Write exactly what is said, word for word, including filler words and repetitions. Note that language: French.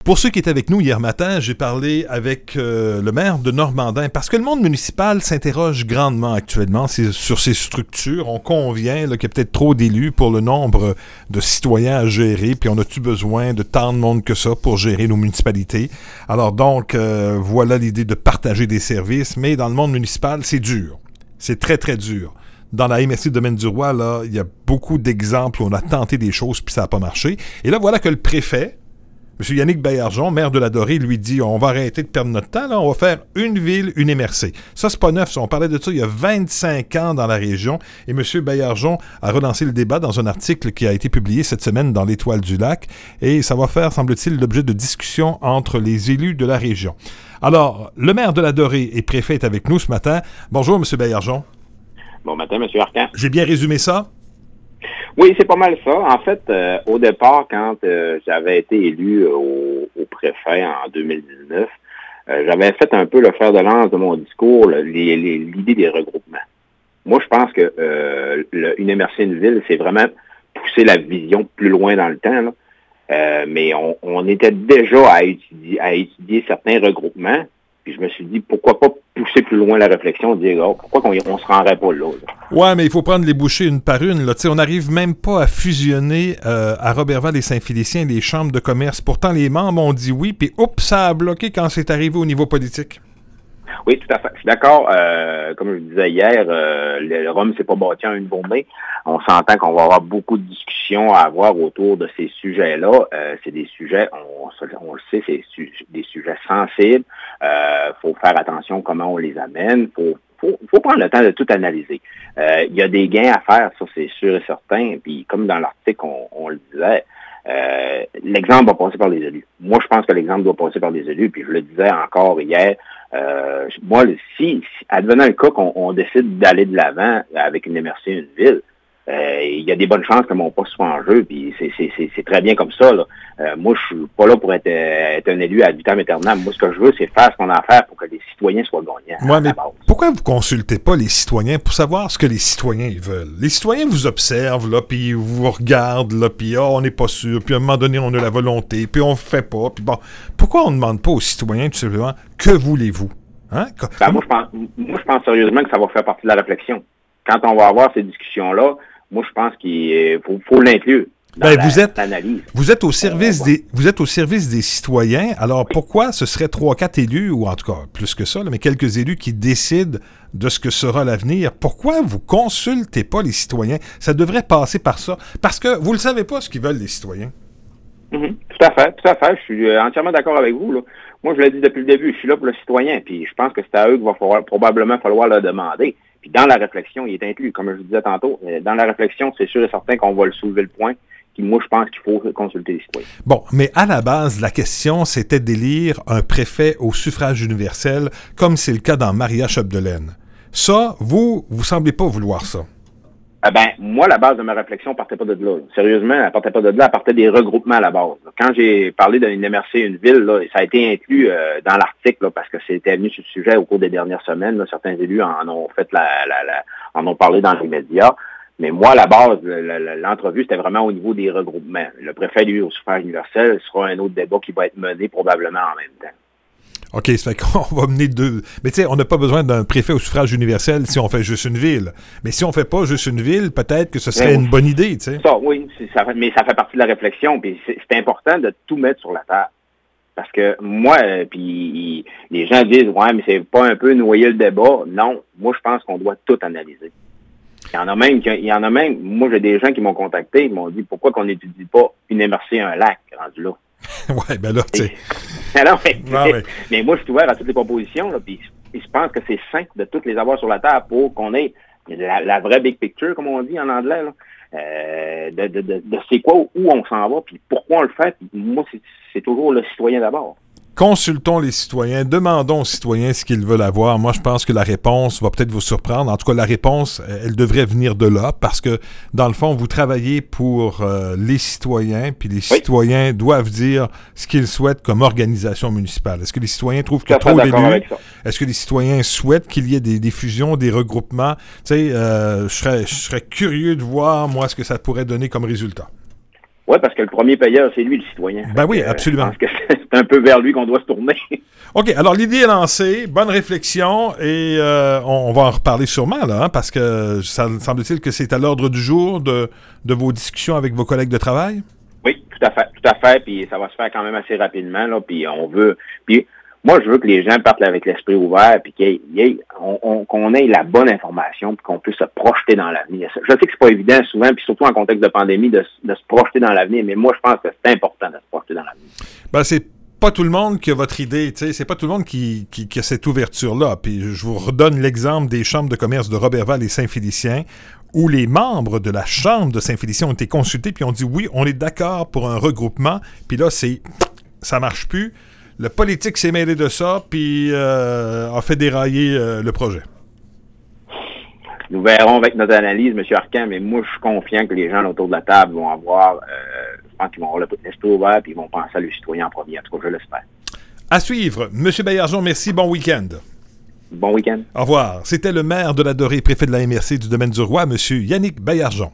Pour ceux qui étaient avec nous hier matin, j'ai parlé avec euh, le maire de Normandin parce que le monde municipal s'interroge grandement actuellement sur ses structures. On convient là, qu'il y a peut-être trop d'élus pour le nombre de citoyens à gérer, puis on a-tu besoin de tant de monde que ça pour gérer nos municipalités? Alors donc, euh, voilà l'idée de partager des services, mais dans le monde municipal, c'est dur. C'est très, très dur. Dans la M R C de Domaine-du-Roi, là, il y a beaucoup d'exemples où on a tenté des choses puis ça n'a pas marché. Et là, voilà que le préfet, M. Yannick Baillargeon, maire de la Dorée, lui dit « On va arrêter de perdre notre temps, là, on va faire une ville, une M R C ». Ça, c'est pas neuf, ça. On parlait de ça il y a vingt-cinq ans dans la région. Et M. Baillargeon a relancé le débat dans un article qui a été publié cette semaine dans l'Étoile du Lac. Et ça va faire, semble-t-il, l'objet de discussions entre les élus de la région. Alors, le maire de la Dorée et préfet est avec nous ce matin. Bonjour, M. Baillargeon. Bon matin, M. Arcan. J'ai bien résumé ça? Oui, c'est pas mal ça. En fait, euh, au départ, quand euh, j'avais été élu au, au préfet en deux mille dix-neuf, euh, j'avais fait un peu le fer de lance de mon discours, le, les, les, l'idée des regroupements. Moi, je pense que euh, le, une M R C, une ville, c'est vraiment pousser la vision plus loin dans le temps. Là. Euh, mais on, on était déjà à étudier, à étudier certains regroupements. Puis je me suis dit, pourquoi pas pousser plus loin la réflexion, dire, oh, pourquoi qu'on on se rendrait pas là? là? Ouais, mais il faut prendre les bouchées une par une. Là. On n'arrive même pas à fusionner euh, à Roberval et Saint-Félicien les chambres de commerce. Pourtant, les membres ont dit oui, puis oups, ça a bloqué quand c'est arrivé au niveau politique. Oui, tout à fait. Je suis d'accord. Euh, comme je le disais hier, euh, le, le Rhum s'est pas bâti en une journée. On s'entend qu'on va avoir beaucoup de discussions à avoir autour de ces sujets-là. Euh, c'est des sujets, on, on le sait, c'est su, des sujets sensibles. Euh, faut faire attention comment on les amène. Faut, faut, faut prendre le temps de tout analyser. Euh, il y a des gains à faire, ça c'est sûr et certain. Puis comme dans l'article, on, on le disait, euh, l'exemple va passer par les élus. Moi, je pense que l'exemple doit passer par les élus. Puis je le disais encore hier. Euh, moi, si, si, advenant le cas qu'on on décide d'aller de l'avant avec une M R C, une ville, euh, il y a des bonnes chances que mon poste soit en jeu, puis c'est, c'est, c'est, c'est très bien comme ça. Là. Euh, moi, je suis pas là pour être, être un élu ad vitam aeternam. Moi, ce que je veux, c'est faire ce qu'on a à faire pour que les citoyens soient gagnants. Ouais, mais pourquoi vous consultez pas les citoyens pour savoir ce que les citoyens ils veulent? Les citoyens vous observent, là, puis vous regardent, là, puis oh, on n'est pas sûr, puis à un moment donné, on a la volonté, puis on fait pas, puis bon. Pourquoi on ne demande pas aux citoyens, tout simplement, que voulez-vous? Hein? Ben, moi, je pense, moi, je pense sérieusement que ça va faire partie de la réflexion. Quand on va avoir ces discussions-là, moi, je pense qu'il faut, faut l'inclure. Ben, la, vous êtes, vous êtes au service des, vous êtes au service des citoyens. Alors, oui. Pourquoi ce serait trois, quatre élus, ou en tout cas plus que ça, là, mais quelques élus qui décident de ce que sera l'avenir? Pourquoi vous consultez pas les citoyens? Ça devrait passer par ça. Parce que vous le savez pas ce qu'ils veulent, les citoyens. Mm-hmm. Tout à fait, tout à fait. Je suis entièrement d'accord avec vous, là. Moi, je l'ai dit depuis le début, je suis là pour le citoyen, puis je pense que c'est à eux qu'il va falloir, probablement falloir le demander. Puis dans la réflexion, il est inclus, comme je vous disais tantôt. Dans la réflexion, c'est sûr et certain qu'on va le soulever le point. Puis moi, je pense qu'il faut consulter les citoyens. Bon, mais à la base, la question, c'était d'élire un préfet au suffrage universel, comme c'est le cas dans Maria-Chapdelaine. Ça, vous, vous semblez pas vouloir ça. Eh ben, moi, la base de ma réflexion partait pas de là. Sérieusement, elle partait pas de là, elle partait des regroupements à la base. Quand j'ai parlé d'une M R C, une ville, là, ça a été inclus euh, dans l'article, là, parce que c'était venu sur le sujet au cours des dernières semaines. Là, certains élus en ont fait la, la, la, en ont parlé dans les médias. Mais moi, à la base, l'entrevue, c'était vraiment au niveau des regroupements. Le préfet, lui, au suffrage universel, sera un autre débat qui va être mené probablement en même temps. OK, ça fait qu'on va mener deux... Mais tu sais, on n'a pas besoin d'un préfet au suffrage universel si on fait juste une ville. Mais si on fait pas juste une ville, peut-être que ce serait oui, une bonne idée, tu sais. Ça, oui, ça, mais ça fait partie de la réflexion. Puis c'est, c'est important de tout mettre sur la table. Parce que moi, euh, puis les gens disent, ouais, mais c'est pas un peu noyer le débat. Non, moi, je pense qu'on doit tout analyser. Il y en a même, il y en a même, moi, j'ai des gens qui m'ont contacté, ils m'ont dit, pourquoi qu'on n'étudie pas une M R C à un lac, rendu là? Ouais, ben là, tu sais. Alors, mais, ah, mais, mais moi, je suis ouvert à toutes les propositions, là, puis je pense que c'est sain de toutes les avoir sur la table pour qu'on ait la, la vraie big picture, comme on dit en anglais, là, euh, de, de, de, de c'est quoi, où on s'en va, puis pourquoi on le fait. Puis moi, c'est, c'est toujours le citoyen d'abord. Consultons les citoyens, demandons aux citoyens ce qu'ils veulent avoir. Moi, je pense que la réponse va peut-être vous surprendre. En tout cas, la réponse, elle devrait venir de là parce que, dans le fond, vous travaillez pour euh, les citoyens, puis les oui. citoyens doivent dire ce qu'ils souhaitent comme organisation municipale. Est-ce que les citoyens trouvent qu'il y a trop d'élus? Est-ce que les citoyens souhaitent qu'il y ait des, des fusions, des regroupements? Tu sais, euh, je serais, je serais curieux de voir, moi, ce que ça pourrait donner comme résultat. Oui, parce que le premier payeur, c'est lui, le citoyen. Ben oui, euh, absolument. Je pense que c'est un peu vers lui qu'on doit se tourner. OK, alors l'idée est lancée, bonne réflexion, et euh, on, on va en reparler sûrement, là, hein, parce que ça semble-t-il que c'est à l'ordre du jour de, de vos discussions avec vos collègues de travail? Oui, tout à fait, tout à fait, puis ça va se faire quand même assez rapidement, là, puis on veut... Puis moi, je veux que les gens partent avec l'esprit ouvert, puis qu'il y ait, il y ait, on, on, qu'on ait la bonne information, puis qu'on puisse se projeter dans l'avenir. Je sais que c'est pas évident souvent, puis surtout en contexte de pandémie, de, de se projeter dans l'avenir, mais moi, je pense que c'est important de se projeter dans l'avenir. Ben, c'est pas tout le monde qui a votre idée, tu sais, c'est pas tout le monde qui, qui, qui a cette ouverture-là. Puis je vous redonne l'exemple des chambres de commerce de Roberval et Saint-Félicien, où les membres de la chambre de Saint-Félicien ont été consultés, puis ont dit oui, on est d'accord pour un regroupement, puis là, c'est ça marche plus. Le politique s'est mêlé de ça, puis euh, a fait dérailler euh, le projet. Nous verrons avec notre analyse, M. Arcan, mais moi, je suis confiant que les gens autour de la table vont avoir, euh, je pense qu'ils vont avoir l'esprit ouvert, puis ils vont penser à le citoyen en premier. En tout cas, je l'espère. À suivre. M. Baillargeon, merci. Bon week-end. Bon week-end. Au revoir. C'était le maire de la Dorée, préfet de la M R C du domaine du Roi, M. Yannick Baillargeon.